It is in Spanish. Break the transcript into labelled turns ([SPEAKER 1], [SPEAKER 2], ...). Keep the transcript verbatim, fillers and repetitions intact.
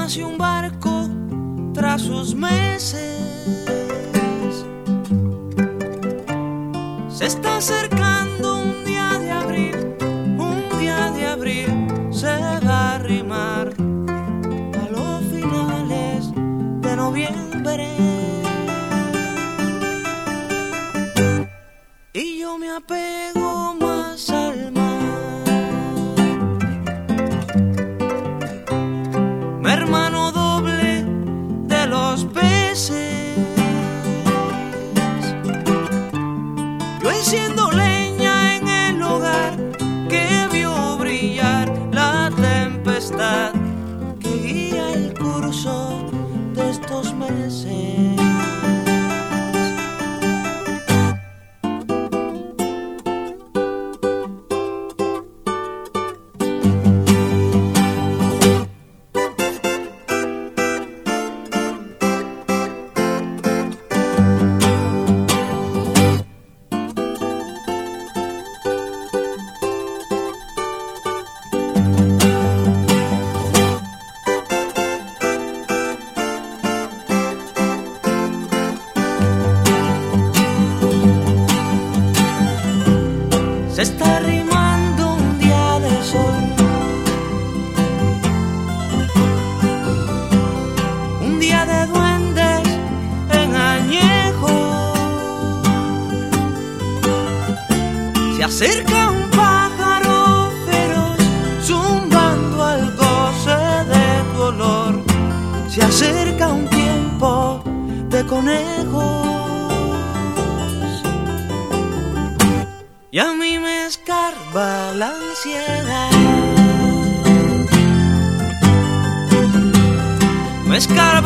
[SPEAKER 1] hacia un barco tras sus meses. Se está acercando un día de abril, un día de abril se va a arrimar a los finales de noviembre. Y yo me apego más al mar, mi hermano doble de los peces. Yo enciendo leña en el hogar que vio brillar la tempestad que guía el curso de estos meses. Se está arrimando un día de sol, un día de duendes en añejo. Se acerca un pájaro feroz zumbando al goce de tu olor. Se acerca un tiempo de conejos. Y a mí me escarba la ansiedad, me escarba